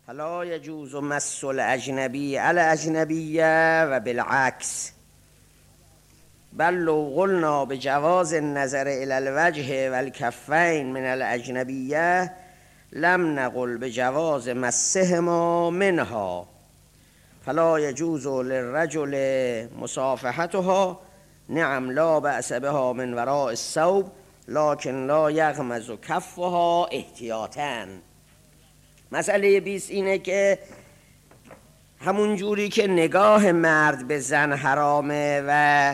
فلا یجوز مس الاجنبی علی اجنبیه و بالعکس، بل لو قلنا بجواز النظر الى الوجه والکفین من الاجنبیه لم نقل بجواز مسهما منها، فلا یجوز للرجل مصافحتها، نعم لا بأس بها من وراء الثوب لكن لا یغمز کفها احتیاطاً. مسئله 20 اینه که همون جوری که نگاه مرد به زن حرامه و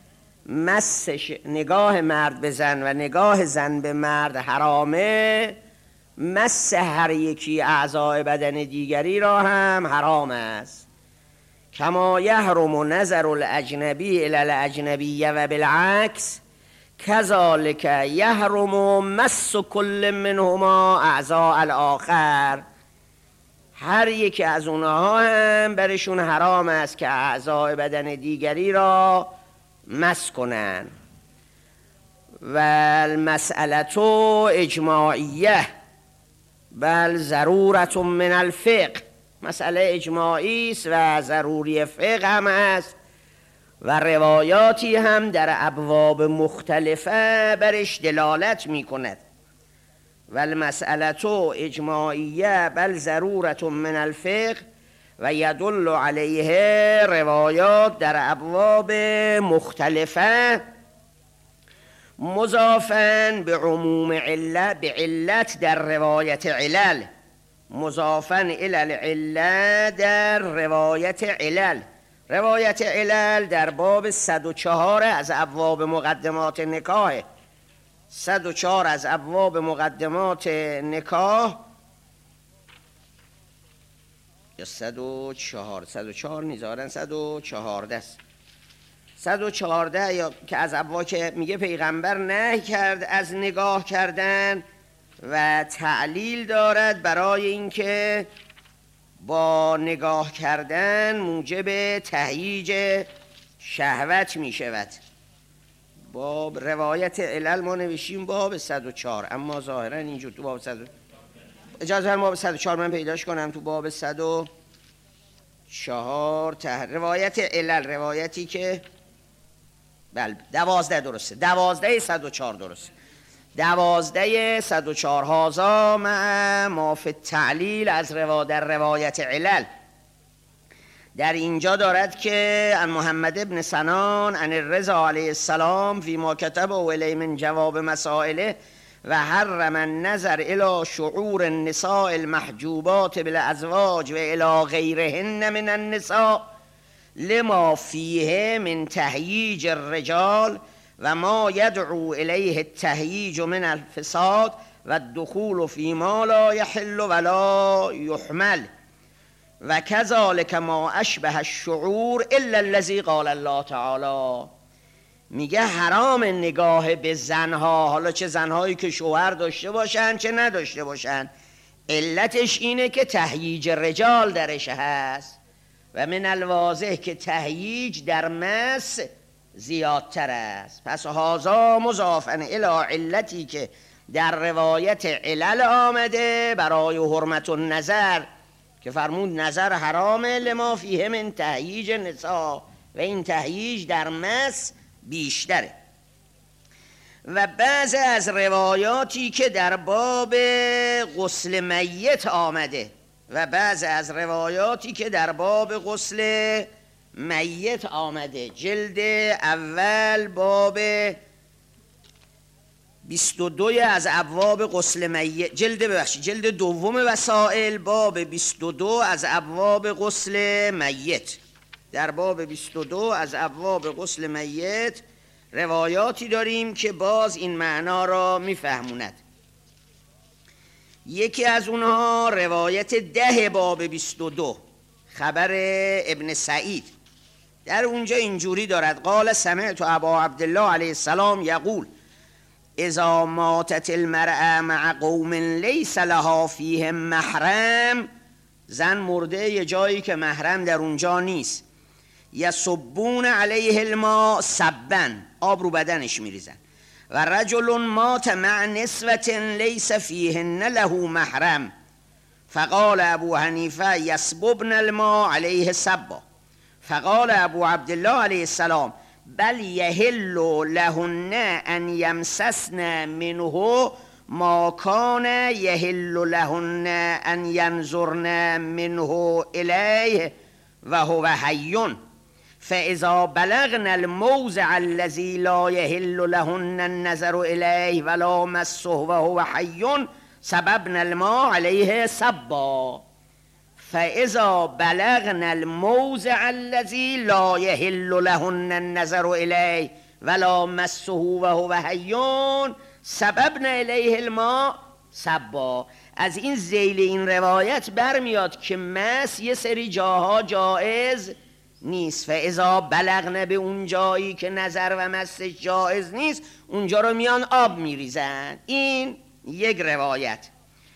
نگاه مرد به زن و نگاه زن به مرد حرامه، مس هر یکی اعضای بدن دیگری را هم حرام است. کما یحرم نظر الاجنبی الی الاجنبیه و بالعکس کذالک یحرم مس کل منهما اعضاء الاخر، هر یک از اونها هم برشون حرام است که اعضای بدن دیگری را مس کنن. و المسئله اجماعیه بل ضرورت من الفقه، مسئله اجماعی است و ضروری فقه هم است و روایاتی هم در ابواب مختلفه برش دلالت می کند. و المسئله اجماعیه بل ضرورت من الفقه و یدل علیه روایات در ابواب مختلفه مضافاً به عموم علت، به علت در روایت علل، مضافاً الی العله در روایت علل. روایت علل در باب 104 از ابواب مقدمات نکاح، 104 از ابواب مقدمات نکاح یا 104 نیزارن 114 است، 114 یا که از ابواب که میگه پیغمبر نهی کرد از نگاه کردن و تعلیل دارد برای اینکه با نگاه کردن موجب تهییج شهوت می شود. باب روایت علل ما نوشیم باب 104، اما ظاهرا اینجور تو باب 100 اجازه هم باب 104 من پیداش کنم. تو باب 104 روایت علل، روایتی که بله 12 درسته، 12 104 درسته، 12 104 هازا مع ما فی التعلیل از در روایت علل. در اینجا دارد که ان محمد ابن سنان ان الرضا علیه السلام فی ما کتب و الی من جواب مسائله و حرم النظر الى شعور النساء المحجوبات بالازواج و الى غیرهن من النساء لما فیه من تهییج الرجال و ما یدعو الیه التهییج من الفساد و الدخول فی ما لا یحل ولا یحمل و کذالک ما اشبه الشعور الا الذی قال الله تعالی. میگه حرام نگاه به زنها، حالا چه زنهایی که شوهر داشته باشن چه نداشته باشن، علتش اینه که تهییج رجال درش هست و من الواضح که تهییج در مس زیادتر است. پس هازا مضافاً الی علتی که در روایت علل آمده برای حرمت النظر که فرمود نظر حرامه لما فیه من تهییج نساء و این تهییج در مس بیشتره. و بعض از روایاتی که در باب غسل میت آمده و بعض از روایاتی که در باب غسل میت آمده، جلد اول باب 22 از ابواب غسل میت، جلد دوم وسائل باب 22 از ابواب غسل میت، در باب 22 از ابواب غسل میت روایاتی داریم که باز این معنا را میفهموند. یکی از اونها روایت 10 باب 22 خبر ابن سعید، در اونجا اینجوری دارد قال سمعت ابا عبدالله علیه السلام یقول اذا ماتت المرأة مع قوم لیس لها فیهم محرم، زن مرده یه جایی که محرم در اونجا نیست، یصبون علیه الماء صبا، آب رو بدنش میریزن، و رجل مات مع نسوة لیس فیهن له محرم فقال ابو حنیفه یسببن الماء علیه سبا. فقال ابو عبدالله علیه السلام بل یحل لهن ان یمسسن منه ما کان یحل لهن ان ینظرن منه الیه و هو حی فاذا بلغن الموضع الذي لا يحل لهن النظر الیه ولا مسه وهو حی سببن الماء علیه سبا. فاذا بلغن الموضع الذي لا يحل لهن النظر الیه ولا مسه وهو حی سببن الیه الماء سبا. از این ذیل این روایت برمیاد که مس یه سری جاها جایز نیست. فاذا بلغن به اون جایی که نظر و مسش جایز نیست اونجا رو میان آب میریزن. این یک روایت.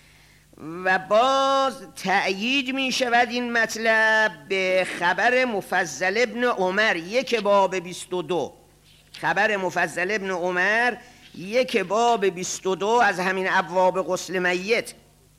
و باز تأیید می شود این مطلب به خبر مفضل ابن عمر یک باب 22. خبر مفضل ابن عمر یک باب 22 از همین ابواب غسل میت.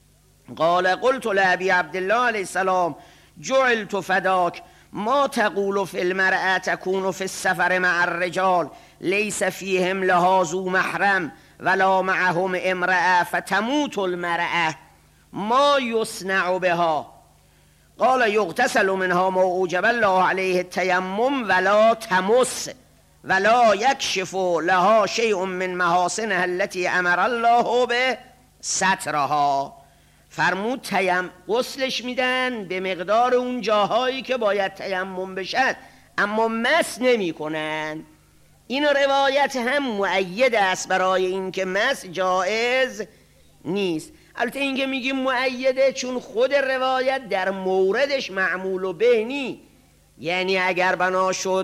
قال قلت لابی عبدالله علیه السلام جعلت فداک ما تقول فی المرأة تكون فی السفر مع الرجال لیس فیهم لها ذو محرم ولا معهم امرأة فتموت المرأة ما یصنع بها. قال یغتسل منها ما اوجب الله علیه التیمم ولا تمس ولا یکشف لها شیء من محاسنها التي امر الله به سترها. فرمود غسلش میدن به مقدار اون جاهایی که باید تیمم بشد اما مس نمی کنن. این روایت هم مؤید است برای این که مس جایز نیست. البته این که میگیم مؤیده چون خود روایت در موردش معمول و بهنی، یعنی اگر بنا شد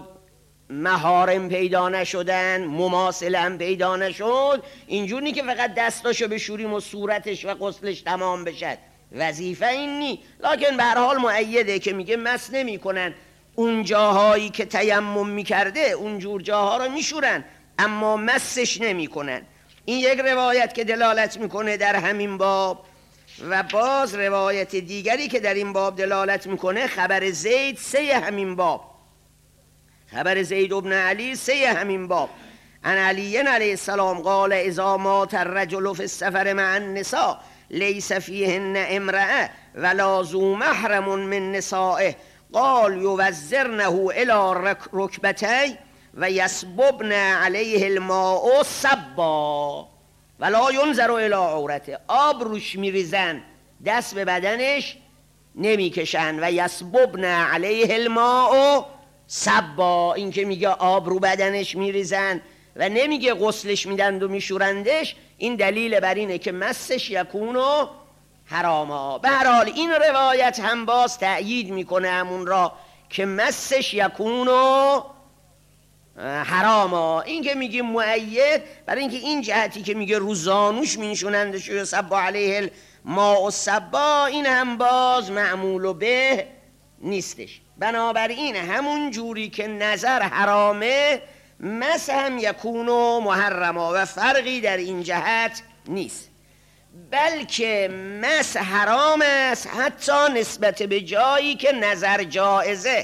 محارم پیدا نشدن مماثله پیدا نشد اینجور نی که فقط دستاشو بشوریم و صورتش و غسلش تمام بشد، وظیفه این نی. لکن به هر حال مؤیده که میگه مس نمی کنن، اون جاهایی که تیمم میکرده اونجور جاها رو میشورن اما مسش نمی کنن. این یک روایت که دلالت میکنه در همین باب. و باز روایت دیگری که در این باب دلالت میکنه خبر زید سه همین باب، خبر زید ابن علی سه همین باب. عن علی علیه السلام قال اذا مات الرجل في السفر مع النساء ليس فيهن امرأة ولا ذو محرم من نسائه قال يوزرنه الى ركبتيه و یسببن علیه الماء سبا ولا ینظر الی عورته. آب روش میریزن دست به بدنش نمیکشن. و یسببن علیه الماء سبا، این که میگه آب رو بدنش میریزن و نمیگه غسلش میدند و میشورندش، این دلیل بر اینه که مسش یکونو حراما. به هر حال این روایت هم باز تأیید میکنه همون را که مسش یکونو حراما. این که میگه مؤید برای اینکه این جهتی که میگه روزانوش مینشونندش و سبا علیه الماء سبا این هم باز معمول و به نیستش. بنابراین همون جوری که نظر حرامه مس هم یکونو محرما و فرقی در این جهت نیست، بلکه مس حرام است حتی نسبت به جایی که نظر جائزه.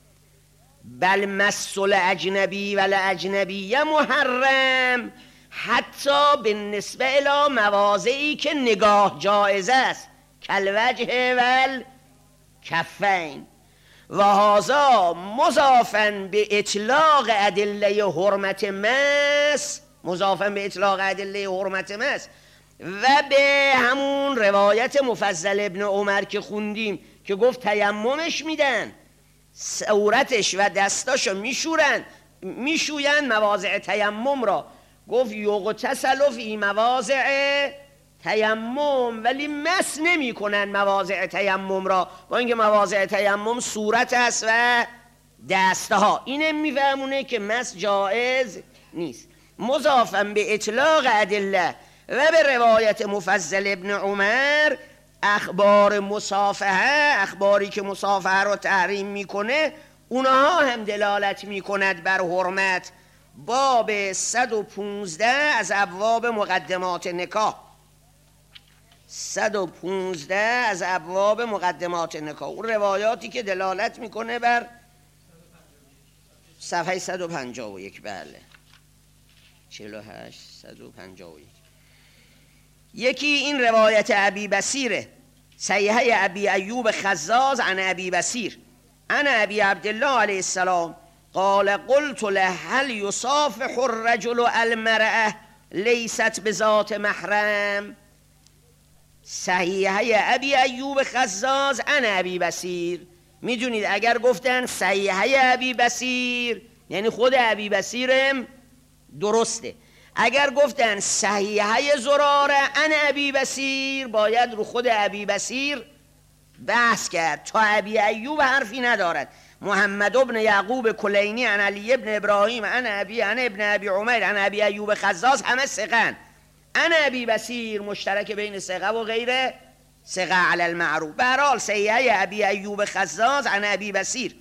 بل مس الاجنبی و الاجنبی محرم حتی به نسبه الی مواضعی که نگاه جائزه است کالوجه و الکفین. و هذا مضافا به اطلاق ادله حرمت مس، مضافا به اطلاق ادله حرمت مس و به همون روایت مفضل ابن عمر که خوندیم که گفت تیممش میدن، صورتش و دستاشو میشوین مواضع تیمم را. گفت یغتسل فی مواضع تیمم، ولی مس نمی کنن مواضع تیمم را، با اینکه مواضع تیمم صورت است و دستها. اینم میفهمونه که مس جائز نیست. مضافا به اطلاق ادله و به روایت مفضل ابن عمر اخبار مصافحه، اخباری که مصافحه رو تحریم میکنه اونها هم دلالت میکند بر حرمت. باب 115 از ابواب مقدمات نکاح، 115 از ابواب مقدمات نکاح، اون روایاتی که دلالت میکنه بر صفحه 151. بله 48 151. یکی این روایت ابی بصیره، صحیحه ابی ایوب خزاز عن ابی بصیر عن ابی عبدالله علیه السلام قال قلت له هل یصافح الرجل المرأة لیست بذات محرم. صحیحه ابی ایوب خزاز عن ابی بصیر. میدونید اگر گفتن صحیحه ابی بصیر یعنی خود ابی بصیرم درسته، اگر گفتن صحیحه زراره عن ابی بصیر باید رو خود ابی بصیر بحث کرد تا ابی ایوب حرفی ندارد. محمد ابن یعقوب کلینی عن علی ابن ابراهیم عن ابن ابی عمر عن ابی ایوب خزاز همه ثقن. عن ابی بصیر مشترک بین ثقه و غیر ثقه علی المعروف. به هر حال صحیحه ابی ایوب خزاز عن ابی بصیر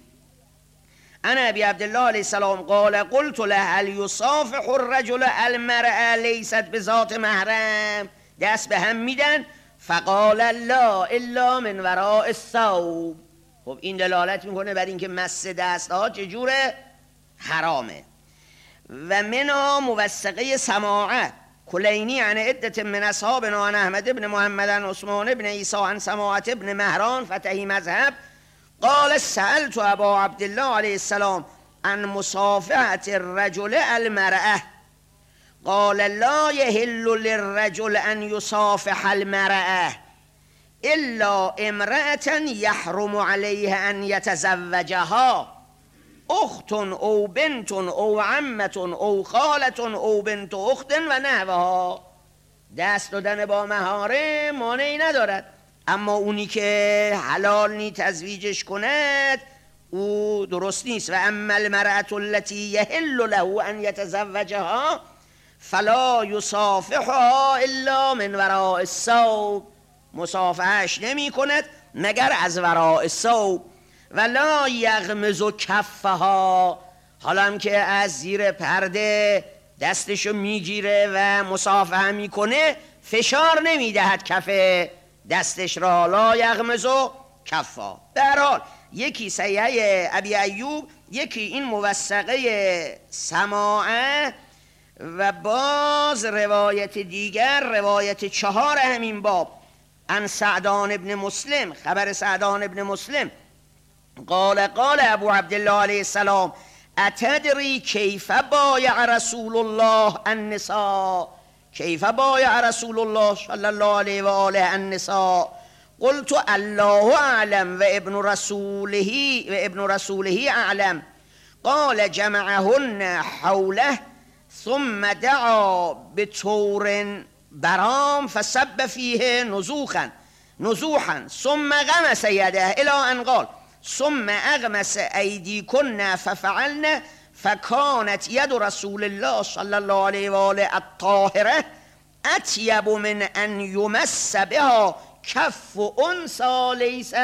عن ابی عبدالله علیه السلام قال قلت له هل یصافح الرجل المرأة لیست بذات محرم. دست به هم میدن فقال لا الا من وراء الثوب. خب این دلالت میکنه بر اینکه مس دست ها چجوره؟ حرامه. و منها موثقه سماعه کلینی عن عدة من اصحابنا عن احمد ابن محمد عن عثمان ابن عیسی عن سماعه ابن مهران فتحی مذهب قال سألت ابا عبدالله علیه السلام عن مصافحة الرجل المرأة قال لا يحل للرجل ان يصافح المرأة الا امرأة يحرم عليه ان يتزوجها اخت او بنت او عمة او خالة او بنت اخت و نحوها. دست دادن با محارم مانعی ندارد، اما اونی که حلال نی تزویجش کند او درست نیست. و اما المرأة التي يحل له ان يتزوجها فلا يصافحها الا من وراء الثوب. مصافحهش نمی کند مگر از وراء الثوب. ولا یغمز کفها، حالا هم که از زیر پرده دستشو میگیره و مصافحه میکنه فشار نمیدهد کف دستش را. لا یغمز کفها. در حال یکی صحیحه ابی ایوب، یکی این موثقه سماعه و باز روایت دیگر روایت 4 همین باب عن سعدان ابن مسلم، خبر سعدان ابن مسلم قال ابو عبدالله علیه السلام اتدری کیف بایع رسول الله النساء. کیف بایع رسول الله صلی الله علیه و آله النساء قلت الله اعلم و ابن رسوله اعلم قال جمعهن حوله ثم دعا بطور برام فسب فيه نزوحا ثم غمس يده الى ان قال ثم اغمس ايديكن ففعلن فكانت يد رسول الله صلى الله عليه وآله الطاهرة اطيب من ان يمس بها کف انثى ليس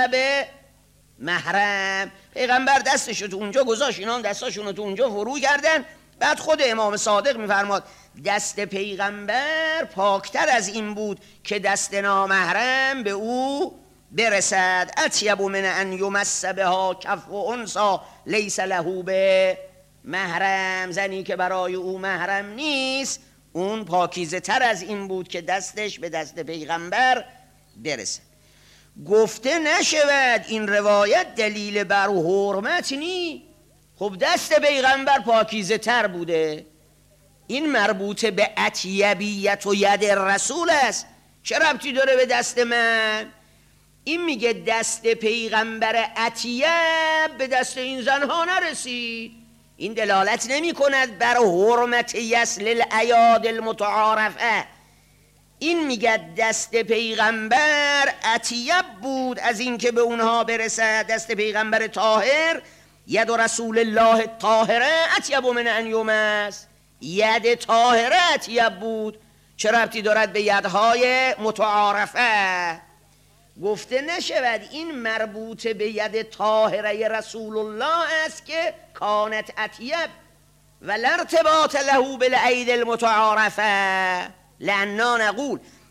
بمحرم. پیغمبر دستشو تو اونجا گذاشت، اینا هم دستاشونو تو اونجا فرو کردن. بعد خود امام صادق میفرماد دست پیغمبر پاکتر از این بود که دست نامحرم به او برسد. اطیب من ان یمس بها کف انثى لیس له به محرم. زنی که برای او محرم نیست اون پاکیزه تر از این بود که دستش به دست پیغمبر برسد. گفته نشود این روایت دلیل بر حرمت نی. خب دست پیغمبر پاکیزه تر بوده، این مربوط به اطیبیت و ید رسول است. چه ربطی داره به دست من؟ این میگه دست پیغمبر اطیب به دست این زنها نرسید. این دلالت نمی کند بر حرمت یسل الایاد المتعارفه. این میگه دست پیغمبر اطیب بود از این که به اونها برسد. دست پیغمبر طاهر ید رسول الله طاهره اطیب من ان یمس. ید طاهره اطیب بود. چه ربطی دارد به یدهای متعارفه؟ گفته نشود این مربوط به ید طاهره رسول الله است که کانت اطیب و لا ارتباط له بالعید المتعارفه. لأننا نقول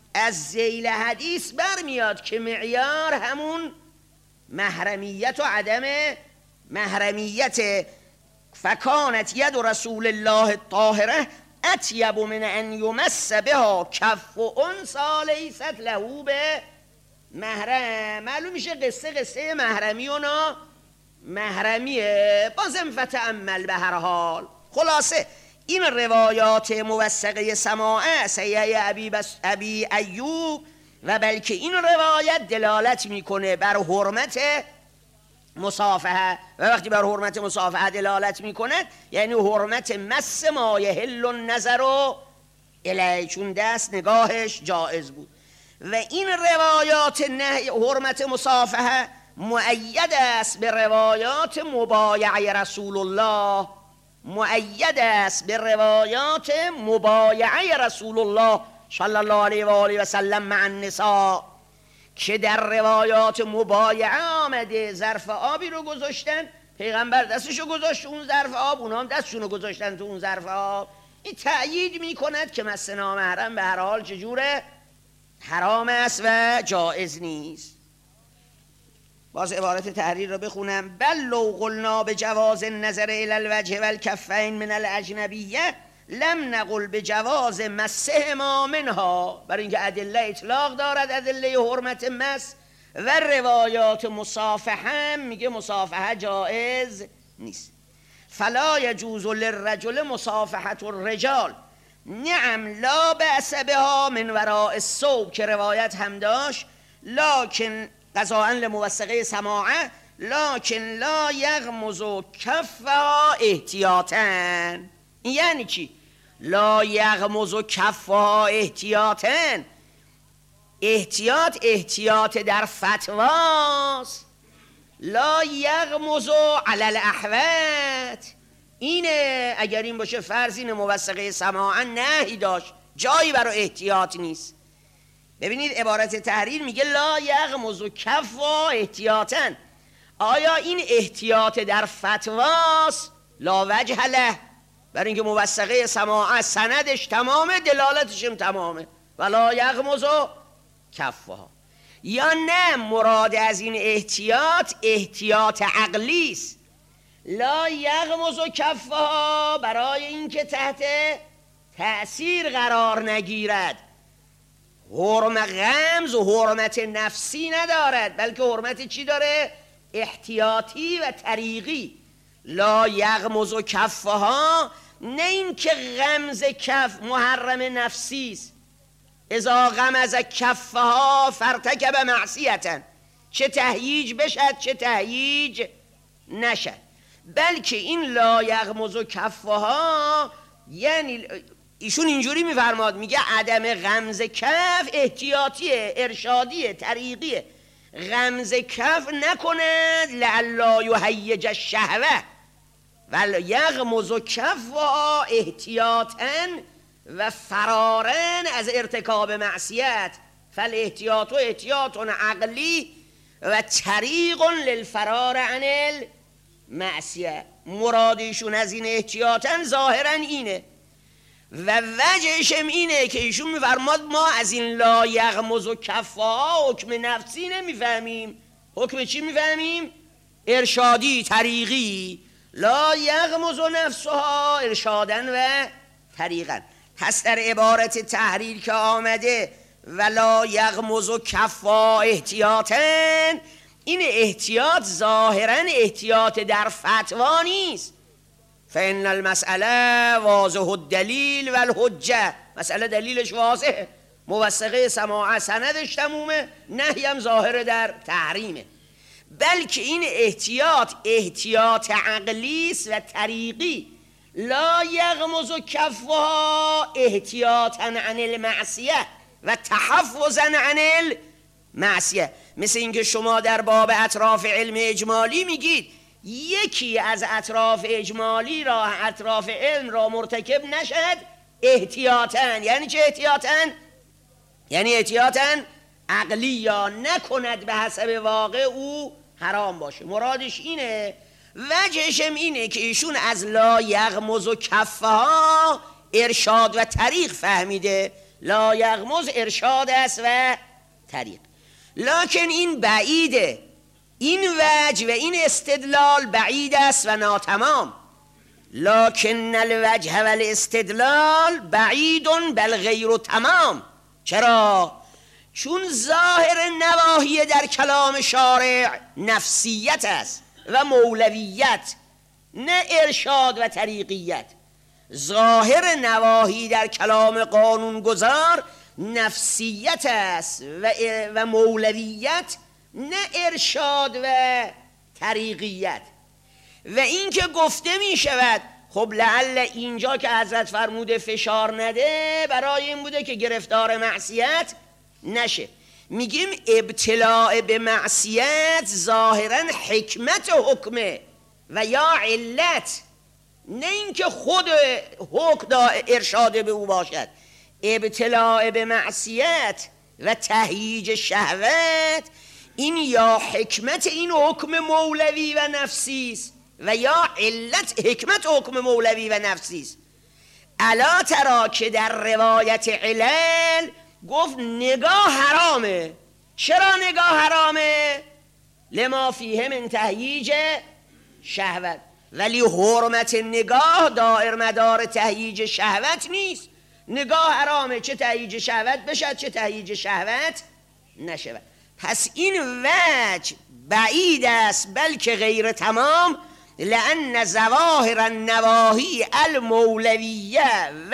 از ذیل حدیث برمیاد که معیار همون محرمیت و عدم محرمیت. فکانت ید رسول الله الطاهره اطیب من ان یمس بها کف و انسا لیست له به محرم. معلوم میشه قصه محرمی و نا محرمیه. بازم فتأمل به هر حال. خلاصه این روایات موثقه سماعه صحیح ابی ایوب و بلکه این روایت دلالت میکنه بر حرمت مصافحه، و وقتی بر حرمت مصافحه دلالت میکنه یعنی حرمت مس ما یحل النظر الیه، چون دست نگاهش جایز بود. و این روایات حرمت مصافحه مؤید است به روایات مبایعه رسول الله، مؤید است به روایات مبایعه رسول الله صلی الله علیه و آله و سلم مع النساء، که در روایات مبایعه آمده ظرف آبی رو گذاشتن، پیغمبر دستشو گذاشت اون ظرف آب، اونا هم دستشون رو گذاشتن تو اون ظرف آب. این تأیید میکند که مس نامحرم به هر حال چجوره؟ حرام است و جائز نیست. باز عبارت تحریر رو بخونم. بل لو قلنا بجواز النظر الى الوجه والکفین من الاجنبیه لم نقل بجواز مسهما منها، برای اینکه ادله اطلاق دارد، ادله حرمت مس، و روایات مصافحه میگه مصافحه جائز نیست. فلا یجوز للرجل مصافحه الرجال نعم لا بأس بها من وراء الثوب، که روایت هم داشت، لکن قضاء لموثقه سماعه لکن لا یغمز کفها احتیاطا. یعنی چی؟ لا یغمز کفها احتیاطا، احتیاط در فتواست. لا یغمز علی الاحوات، اینه اگر این باشه فرض اینه موثقه سماعا نهی داشت، جایی برای احتیاط نیست. ببینید عبارت تحریر میگه لا یغمز کفا احتیاطا، آیا این احتیاط در فتواست؟ لا وجه له، برای اینکه موثقه سماعه سندش تمامه دلالتش هم تمامه، ولا یغمز کفها. یا نه مراد از این احتیاط عقلی است. لا یغمز کفها برای اینکه تحت تأثیر قرار نگیرد، غمز و حرمت نفسی ندارد، بلکه حرمت چی داره؟ احتیاطی و طریقی. لا یغمز کفها، نه این که غمز کف محرم نفسی است، اذا غمز کفها فارتکب معصیتا، چه تهییج بشد چه تهییج نشد. بلکه این لا یغمز کفها یعنی ایشون اینجوری میفرماد، میگه عدم غمز کف احتیاطیه، ارشادیه، طریقیه. غمز کف نکند لعلا یهیج الشهوه، ول یغمز کفها احتیاطا و فرارن از ارتکاب معصیت. فالاحتیاط احتیاط عقلی و طریق للفرار عن المعصیه. مرادشون از این احتیاطا ظاهرا اینه، و وجهشم اینه که ایشون میفرماد ما از این لا یغمز کفها حکم نفسی نمیفهمیم. حکم چی میفهمیم؟ ارشادی، طریقی. لا یغمز نفسها ارشادن و طریقا. پس در عبارت تحریر که آمده ولا یغمز کفها احتیاطا، این احتیاط ظاهرا احتیاط در فتوا نیست. فإن المسأله واضح الدلیل و الحجه، مسئله دلیلش واضحه، موثقه سماعه سندش تمومه، نهی هم ظاهر در تحریمه. بلکه این احتیاط عقلی است و طریقی. لا یغمز کفها احتیاطا عن المعصیه و تحفظا عن المعصیه. مثل اینکه شما در باب اطراف علم اجمالی میگید یکی از اطراف اجمالی را، اطراف علم را مرتکب نشد احتیاطاً. یعنی چه احتیاطاً؟ یعنی احتیاطاً عقلی، یا نکند به حسب واقع او حرام باشه. مرادش اینه. وجهشم اینه که ایشون از لا یغمز کفها ارشاد و طریق فهمیده، لا یغمز ارشاد است و طریق. لکن این بعیده، این وجه و این استدلال بعید است و ناتمام. لکن الوجه و الاستدلال بعید بل غیر تمام. چرا؟ چون ظاهر نواهی در کلام شارع نفسیت است و مولویت، نه ارشاد و طریقیت. ظاهر نواهی در کلام قانونگذار نفسیت است و مولویت، نه ارشاد و طریقیت. و این که گفته می شود خب لعل اینجا که حضرت فرموده فشار نده برای این بوده که گرفتار معصیت نشه. میگیم ابتلاع به معصیت ظاهرا حکمت حکمه و یا علت، نه اینکه خود حکم ارشاد به او باشد. ابتلاع به معصیت و تهییج شهوت این یا حکمت این حکم مولوی و نفسی است و یا علت حکمت حکم مولوی و نفسی است. الا ترا که در روایت علل گفت نگاه حرامه. چرا نگاه حرامه؟ لما فیه من تهییج شهوت. ولی حرمت نگاه دائر مدار تهییج شهوت نیست. نگاه حرامه، چه تهییج شهوت بشد چه تهییج شهوت نشود. پس این وجه بعید است بلکه غیر تمام. لأن ظواهر النواهی المولویه و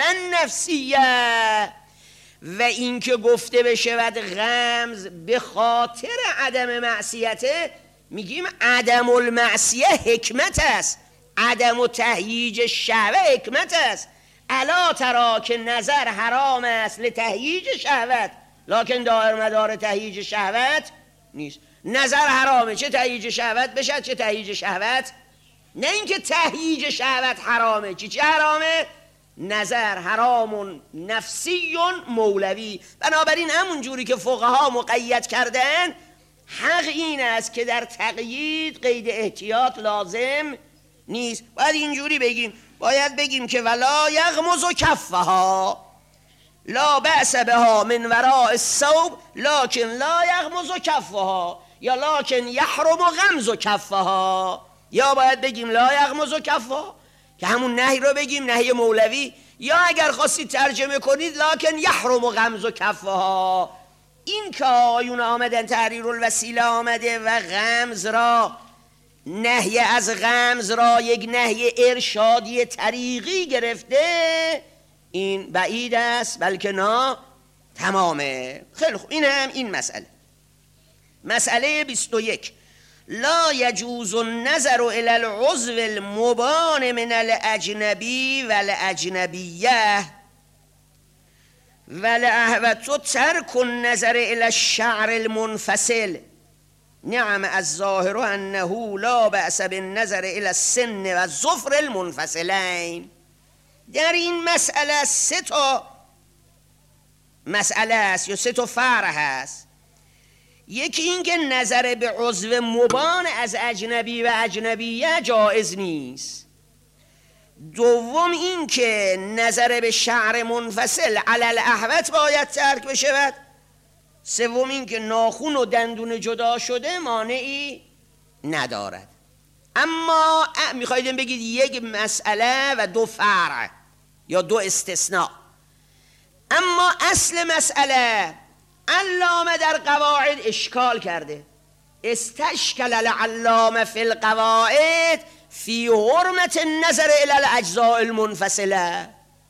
نفسیه، و این که گفته بشود غمز به خاطر عدم معصیته، میگیم عدم المعصیه حکمت است، عدم و تهییج شهوه حکمت است. الا ترا که نظر حرام است لتهییج شهوت لکن دائر مدار تهییج شهوت نیست. نظر حرامه، چه تهییج شهوت بشد چه تهییج شهوت، نه اینکه تهییج شهوت حرامه. چی حرامه؟ نظر حرام نفسی مولوی. بنابراین همون جوری که فقها مقید کردن، حق این است که در تقیید قید احتیاط لازم نیست. باید اینجوری بگیم، باید بگیم که ولا یغمز کفها لا بأس بها من وراء الثوب لکن لا یغمز کفها، یا لکن یحرم غمز کفها. یا باید بگیم لا یغمز کفها که همون نهی رو بگیم نهی مولوی، یا اگر خواستید ترجمه کنید لکن یحرم غمز کفها. این که آیون آمدن تحریر الوسیله آمده و غمز را، نهی از غمز را یک نهی ارشادی طریقی گرفته، این بعید است بلکه نه تمامه. خیلی خوب، این هم این مسئله. مسئله 21 لا يجوز النظر الى العضو المبان من الاجنبی والاجنبیه ولأهوت ترك النظر الى الشعر المنفصل. نعم الظاهر انه لا بأس بالنظر الى السن و الظفر المنفصلین. در این مسئله سه تا مسئله است یا سه تا فرع هست. یکی این که نظر به عضو مبان از اجنبی و اجنبیه جایز نیست. دوم این که نظر به شعر منفصل علی الاحوط باید ترک بشود. سوم این که ناخون و دندون جدا شده مانعی ندارد. اما میخواید بگید یک مسئله و دو فرع یا دو استثناء. اما اصل مسئله علامه در قواعد اشکال کرده. استشکل العلامه فی القواعد فی حرمت النظر الی الاجزاء المنفصله.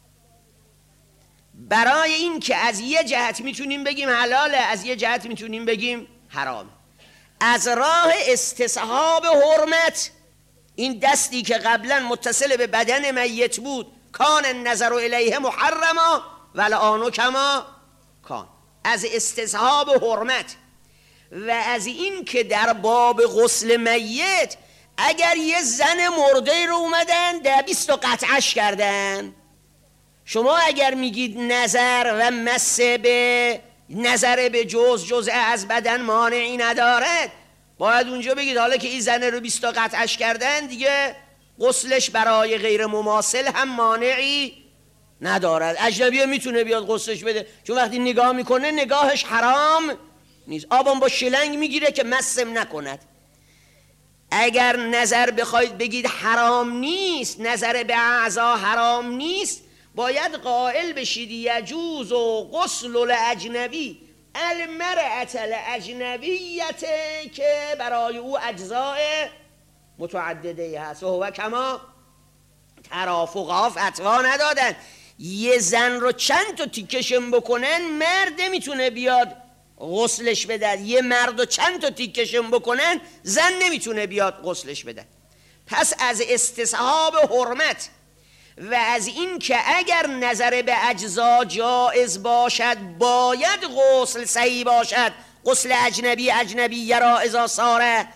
برای این که از یه جهت میتونیم بگیم حلاله، از یه جهت میتونیم بگیم حرامه. از راه استصحاب حرمت، این دستی که قبلا متصل به بدن میت بود، کان النظر الیه محرما والآن کما کان، از استصحاب حرمت و از این که در باب غسل میت اگر یه زن مرده رو اومدن 20 قطعش کردن، شما اگر میگید نظر و مس به نظر به جزء از بدن مانعی ندارد، باید اونجا بگید حالا که این زن رو 20 قطعش کردن دیگه غسلش برای غیر مماثل هم مانعی ندارد. اجنبی میتونه بیاد غسلش بده، چون وقتی نگاه میکنه نگاهش حرام نیست. آبم با شلنگ میگیره که مسم نکند. اگر نظر بخواید بگید حرام نیست، نظر به اعضا حرام نیست، باید قائل بشید یجوز و غسل الاجنبی المرأة الاجنبیت که برای او اجزاء متعدده هست. و هو کما ترافقها فتوا ندادن یه زن رو چند تا تیکشم بکنن مرد نمیتونه بیاد غسلش بدن، یه مرد رو چند تا تیکشم بکنن زن نمیتونه بیاد غسلش بدن. پس از استصحاب حرمت و از این که اگر نظر به اجزا جائز باشد باید غسل صحیح باشد، غسل اجنبی را اذا ساره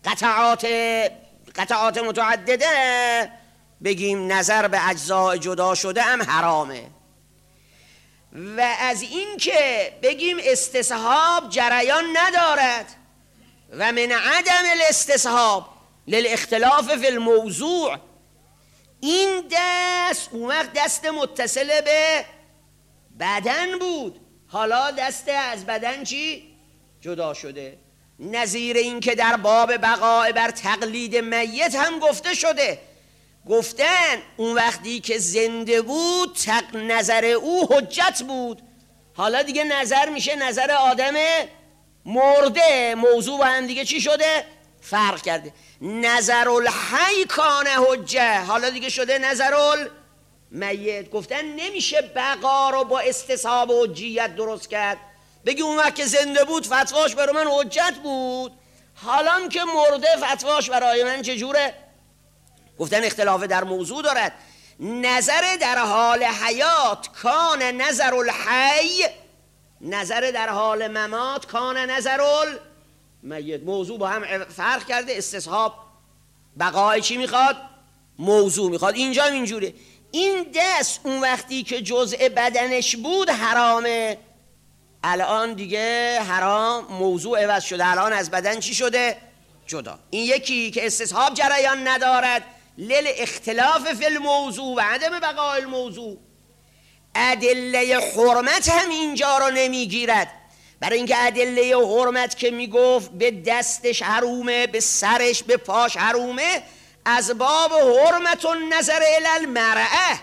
قطعات متعدده، بگیم نظر به اجزا جدا شده هم حرامه. و از این که بگیم استصحاب جریان ندارد و من عدم الاستصحاب للاختلاف فی الموضوع، این دست اون وقت دست متصل به بدن بود، حالا دست از بدن چی؟ جدا شده. نظیر این که در باب بقاء بر تقلید میت هم گفته شده، گفتن اون وقتی که زنده بود نظر او حجت بود، حالا دیگه نظر میشه نظر آدم مرده، موضوع با هم دیگه چی شده؟ فرق کرده. نظر الحی کان حجه، حالا دیگه شده نظر المیت. گفتن نمیشه بقا رو با استصحاب و حجیت درست کرد، بگی اون وقت که زنده بود فتواش برای من حجت بود، حالا که مرده فتواش برای من چجوره؟ گفتن اختلاف در موضوع دارد. نظر در حال حیات کان نظر الحی، نظر در حال ممات کان نظر المیت. موضوع با هم فرق کرده. استصحاب بقای چی میخواد؟ موضوع میخواد. اینجا اینجوره. این دست اون وقتی که جزء بدنش بود حرامه، الان دیگه حرام، موضوع عوض شده، الان از بدن چی شده؟ جدا. این یکی که استصحاب جریان ندارد لیل اختلاف فی الموضوع و عدم بقای الموضوع. ادله حرمت هم اینجا رو نمیگیرد، برای اینکه ادله حرمت که میگفت به دستش حرومه، به سرش، به پاش حرومه، از باب حرمت النظر الی المرأة،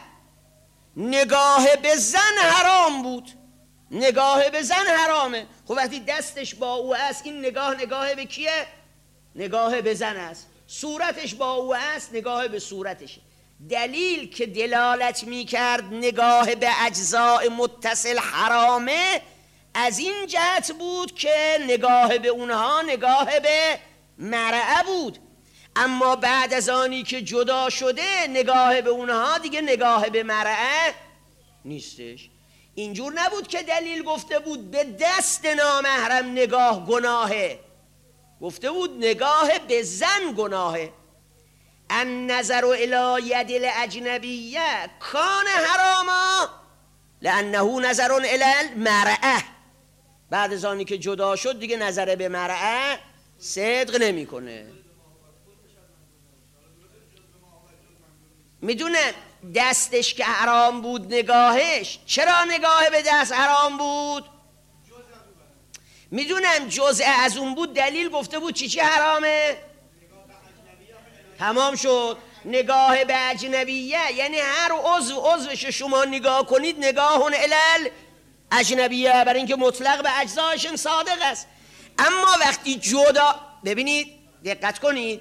نگاه به زن حرام بود، نگاه به زن حرامه. خب وقتی دستش با او است، این نگاه به کیه؟ نگاه به زن است. صورتش با او است، نگاه به صورتشه. دلیل که دلالت میکرد نگاه به اجزاء متصل حرامه از این جهت بود که نگاه به اونها نگاه به مرأة بود، اما بعد از آنی که جدا شده نگاه به اونها دیگه نگاه به مرأة نیستش. اینجور نبود که دلیل گفته بود به دست نامحرم نگاه گناهه، گفته بود نگاه به زن گناهه. النظر الی ید الاجنبیه کان حراما لانه نظر الی المرأة. بعد از آنی که جدا شد دیگه نظر به مرأة صدق نمیکنه. میدونه دستش که حرام بود نگاهش، چرا نگاه به دست حرام بود؟ میدونم جزء از اون بود، دلیل گفته بود چی حرامه؟ تمام شد. نگاه به اجنبیه یعنی هر عضوش شما نگاه کنید نگاهون الال اجنبیه، برای اینکه مطلق به اجزایشون صادق است. اما وقتی جدا، ببینید دقت کنید،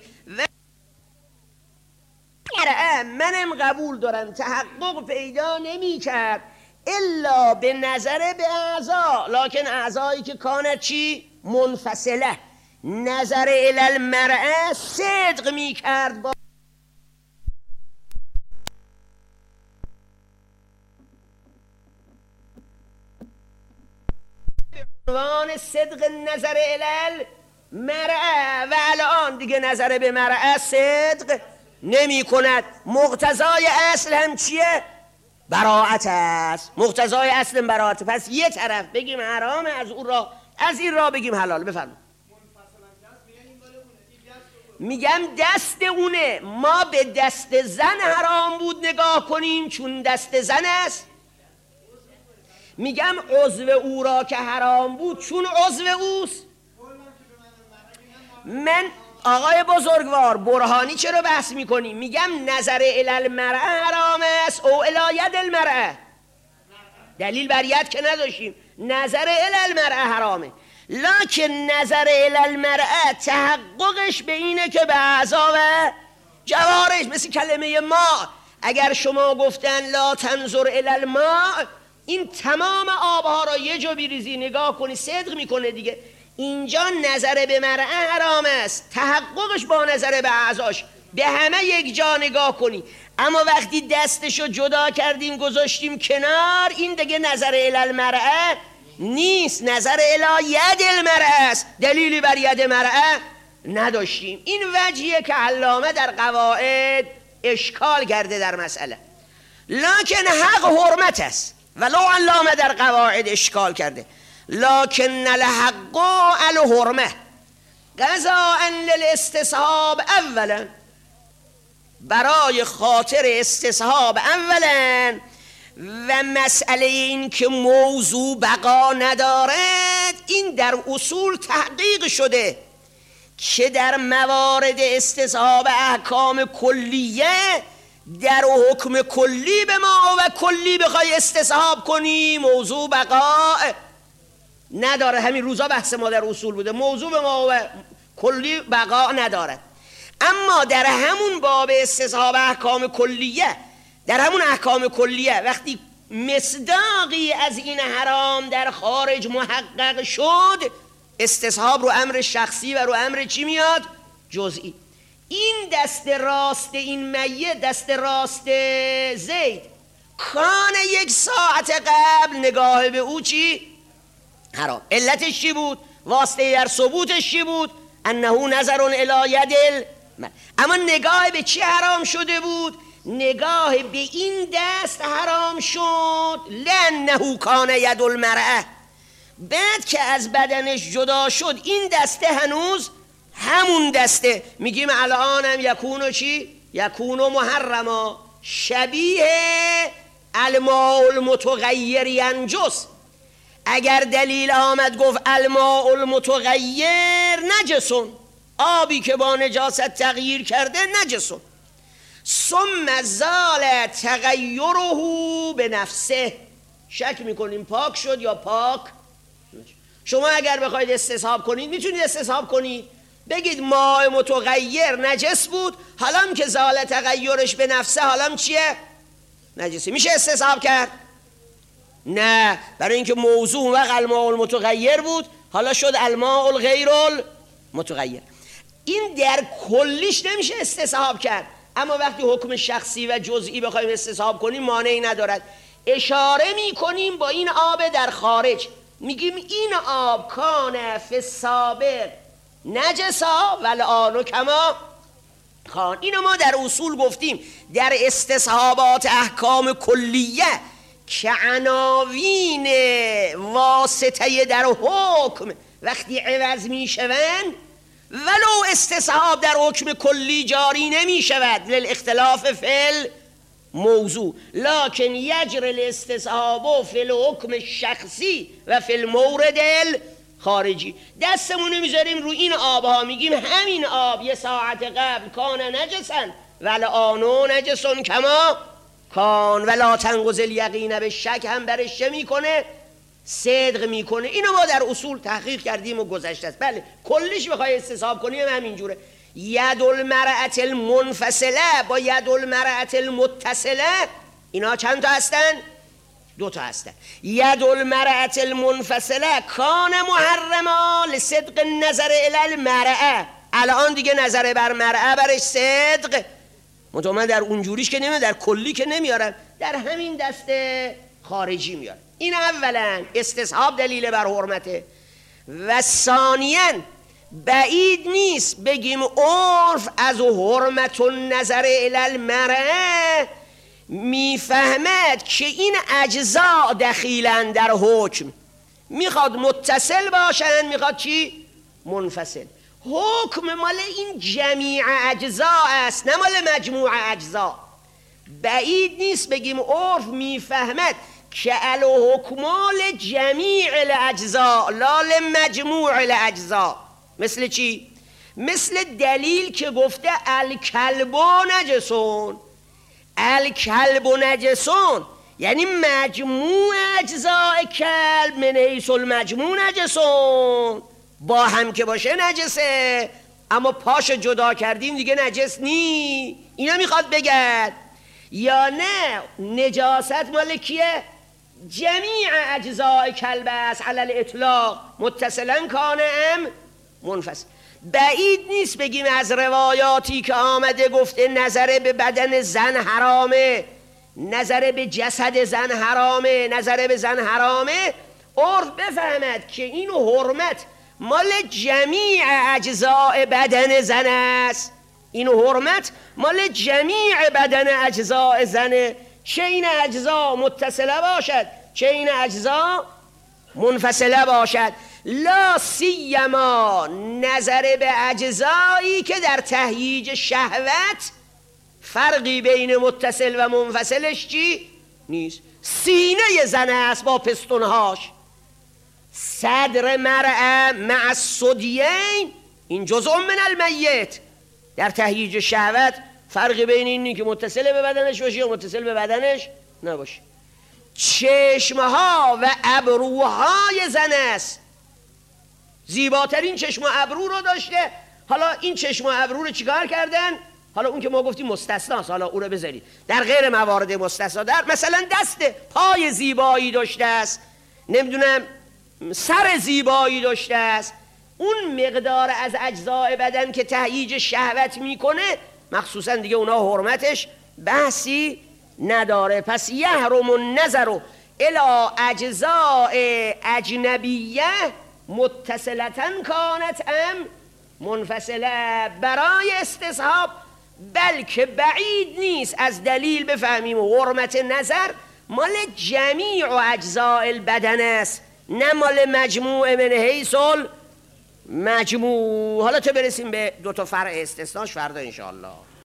منم قبول دارم تحقق پیدا نمی کرد الا به نظر به اعضا، لکن اعضایی که کانت چی؟ منفصله. نظر الی المرأة صدق می کرد با عنوان صدق نظر الی المرأة، و الان دیگه نظر به مرأة صدق نمی کند. مقتضای اصل هم چیه؟ براءت است. مقتضای اصل براءت. پس یه طرف بگیم حرامه، از اون را، از این را بگیم حلال. بفرمایید. میگم دست اونه. ما به دست زن حرام بود نگاه کنیم چون دست زن است. میگم عضو او را که حرام بود چون عضو اوست. من آقای بزرگوار برهانی چرا بحث میکنی؟ میگم نظر المرأه حرام است او الی ید المرأه. دلیل بر ید که نداشتیم، نظر المرأه حرامه. لکن نظر المرأه تحققش به اینه که به اعضا و جوارح، مثل کلمه ما. اگر شما گفتن لا تنظر الی الماء، این تمام آبها را یه جا بیریزی نگاه کنی صدق میکنه دیگه. اینجا نظر به مرأه حرام است، تحققش با نظر به اعضاش، به همه یک جا نگاه کنی. اما وقتی دستشو جدا کردیم گذاشتیم کنار، این دیگه نظر الی المرأه نیست، نظر الی ید المرأه است. دلیلی بر ید مرأه نداشتیم. این وجهیه که علامه در قواعد اشکال کرده در مسئله. لکن حق حرمت است، ولو علامه در قواعد اشکال کرده. لکن الحق الحرمه قضاء للاستصحاب اولا، برای خاطر استصحاب اولا، و مسئله این که موضوع بقا ندارد این در اصول تحقیق شده که در موارد استصحاب احکام کلیه در حکم کلی به ما و کلی بخوای استصحاب کنی موضوع بقا نداره. همین روزا بحث ما در اصول بوده، موضوع به ما و کلی بقا ندارد. اما در همون باب استصحاب احکام کلیه، در همون احکام کلیه وقتی مصداقی از این حرام در خارج محقق شد، استصحاب رو امر شخصی و رو امر چی میاد؟ جزئی. این دست راست این میت، دست راست زید، کان 1 ساعت قبل نگاه به او چی؟ حرام. علتش چی بود؟ واسطه در ثبوتش چی بود؟ انه نظر الی ید اما نگاه به چی حرام شده بود؟ نگاه به این دست حرام شد لانه کان ید المرأه. بعد که از بدنش جدا شد این دسته هنوز همون دسته، میگیم الانم یکونو چی؟ یکونو محرما، شبیه الماء المتغیر ینجس. اگر دلیل آمد گفت الماء المتغیر نجسون، آبی که با نجاست تغییر کرده نجسون. ثم زال تغیره به نفسه، شک میکنیم پاک شد یا پاک. شما اگر بخواید استصحاب کنید میتونید استصحاب کنید، بگید ماء متغیر نجس بود، حالا که زال تغیرش به نفسه حالا چیه؟ نجسی. میشه استصحاب کرد؟ نه، برای اینکه موضوع وقت الماء المتغیر بود حالا شد الماء الغیر المتغیر. این در کلیش نمیشه استصحاب کرد، اما وقتی حکم شخصی و جزئی بخوایم استصحاب کنیم مانعی ندارد. اشاره میکنیم با این آب در خارج، میگیم این آب کان فی السابق نجسا والآن کما کان. اینو ما در اصول گفتیم در استصحابات احکام کلیه که عناوین واسطه در حکم وقتی عوض میشوند ولو استصحاب در حکم کلی جاری نمی شود للاختلاف فی الموضوع، لکن یجری الاستصحاب فی الحکم الشخصی و فی المورد الخارجی. دستمون میذاریم رو این آبها، میگیم همین آب 1 ساعت قبل کان نجسن والآن نجسن کما کان ولا تنقض الیقین، به شک هم برش چه میکنه؟ صدق میکنه. اینو ما در اصول تحقیق کردیم و گذشته است. بله کلیش بخوای استصحاب کنیم همینجوره. ید المرأة المنفصله با ید المرأة المتصله، اینا چند تا هستن؟ 2 تا هستن. ید المرأة المنفصله کان محرما لصدق النظر الی المرأة، الان دیگه نظر بر مرأة برش صدق مطمئن در اونجوریش که نمیاد، در کلی که نمیارن، در همین دست خارجی میارن. این اولا استصحاب دلیل بر حرمته. و ثانیاً بعید نیست بگیم عرف از حرمت النظر الی المرأة میفهمد که این اجزا دخیلن در حکم، میخواد متصل باشن میخواد چی؟ منفصل. حکم مال این جمیع اجزا است نه مال مجموع اجزا. بعید نیست بگیم عرف میفهمد که الحکمال جمیع الاجزا لا لمجموع الاجزا. مثل چی؟ مثل دلیل که گفته الکلب و نجسون. الکلب و نجسون یعنی مجموع اجزاء کلب من حیث المجموع نجسون، با هم که باشه نجسه، اما پاش جدا کردیم دیگه نجس نی. اینا میخواد بگد. یا نه نجاست مال کیه؟ جمیع اجزاء کلب است علی الاطلاق، متصلا کان ام منفصل. بعید نیست بگیم از روایاتی که آمده گفته نظر به بدن زن حرامه، نظر به جسد زن حرامه، نظر به زن حرامه، عرف بفهمد که اینو حرمت مال جمیع اجزاء بدن زن است. اینو حرمت مال جمیع بدن اجزاء زنه، چه این اجزا متصله باشد چه این اجزا منفصله باشد. لا سیما نظر به اجزایی که در تهییج شهوت فرقی بین متصل و منفصلش چی؟ نیست. سینه زن است با پستونهاش، صدر مرأة مع الثدیین این جزء من المیت. در تهییج شهوت فرقی بین اینی که متصل به بدنش باشه یا متصل به بدنش نباشه. چشمها و ابروهای زن است، زیباترین چشم و ابرو رو داشته. حالا این چشم و ابرو رو چیکار کردن؟ حالا اون که ما گفتیم مستثناست، حالا اون رو بذارید در غیر موارد مستثنا. در مثلا دست پای زیبایی داشته است، نمیدونم سر زیبایی داشته است، اون مقدار از اجزاء بدن که تهییج شهوت میکنه مخصوصا دیگه اونا حرمتش بحثی نداره. پس یحرم النظر الی اجزاء اجنبیه متصلتن کانت ام منفصله برای استصحاب. بلکه بعید نیست از دلیل بفهمیم حرمت نظر مال جمیع اجزاء البدن است نه مال مجموع من حیث المجموع. حالا تا برسیم به دو تا فرع استثناش فردا انشاءالله.